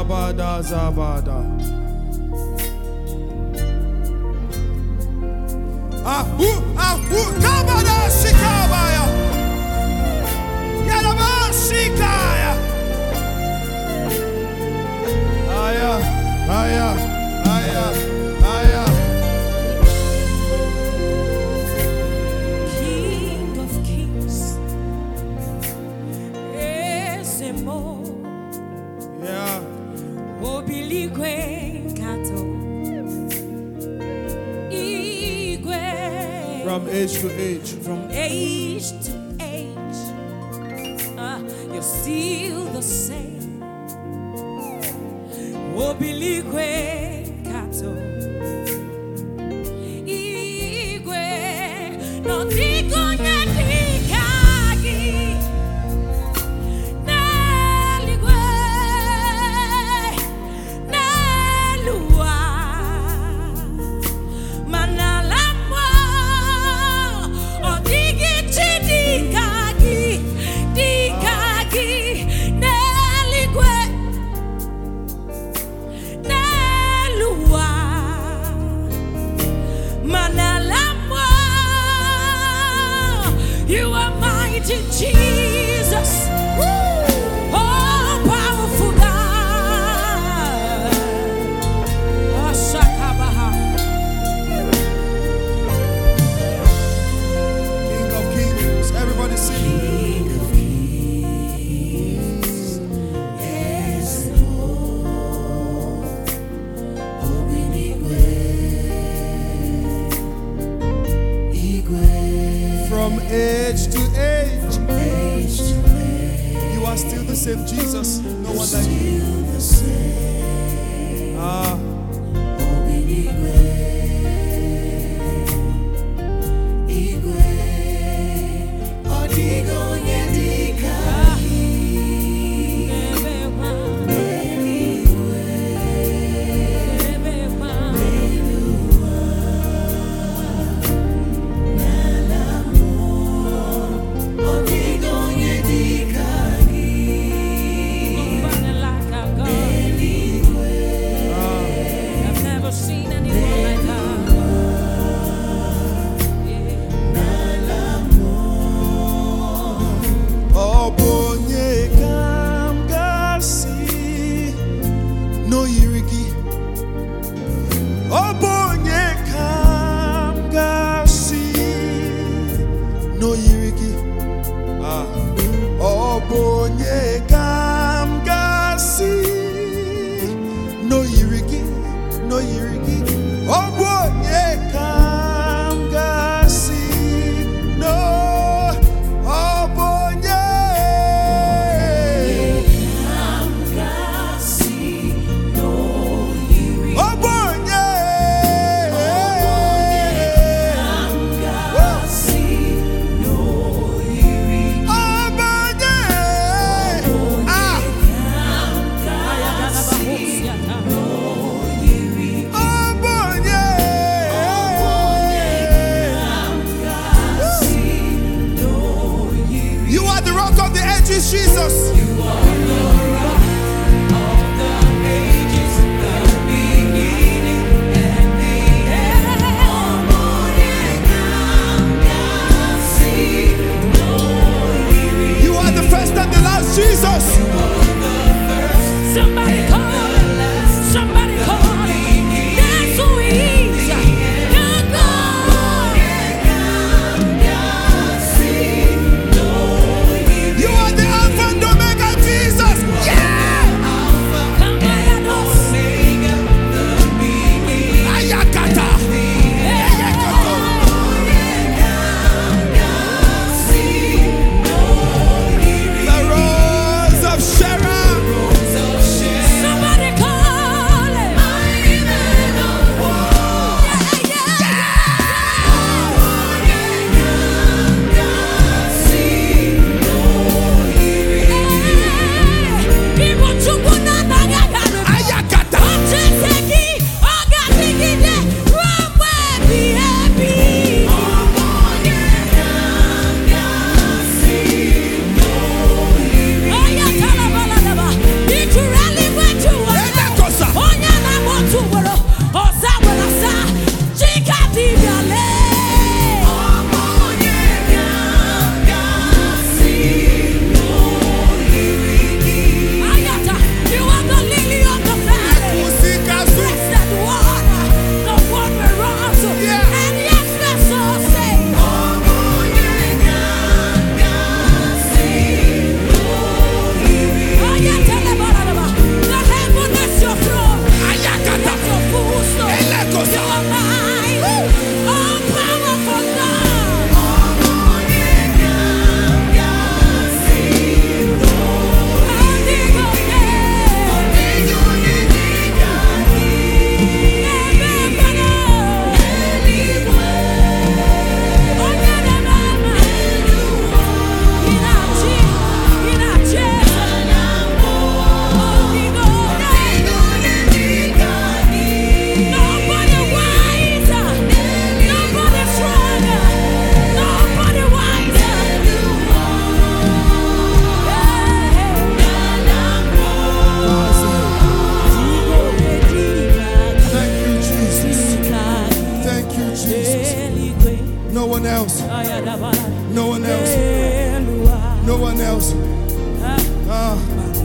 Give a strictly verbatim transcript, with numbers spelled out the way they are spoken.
Zabada, Zabada. Ahu, ahu, kabada, shikabaya. Yadaba, shikaya. Aya, aya, aya, aya. King of kings, Esemo. Yeah. Obiligwe kato, Igwe. From age to age. From age to age, uh, you're still the same. Obiligwe kato, Igwe. No digo nyadikagi. You are mighty Jesus. Oh, powerful God. Oh, Shakabaha. King of kings. Everybody sing. King of kings. Yes, Lord. Obinigwe. Igwe. From age to age. Age to age. You are still the same Jesus. No one like you. Still the same. Ah. Obinigwe. Igwe. Odigo nyedika. Ebewa. Eligwe. Ebewa. Eluwa. Nalamo. Odigo nyedika. Eligwe. I've never seen anyone like that. Obonye kamgasi no yirigi. Obonye kamgasi no yirigi. Ah. Obonye kamgasi no yirigi, no yirigi. Obonye kamgasi no. Obonye. Obonye. Obonye. Ah. Obonye. You are the rock of the ages, Jesus. You are the first and the last, Jesus. Somebody call him. Somebody call him. That's who he is. Your God. You are the Alpha and Omega, Jesus. Yeah. Come by us. Ayakata. Ayakata. The Rose of Sharon. Somebody else. No one else. No one else. Ah.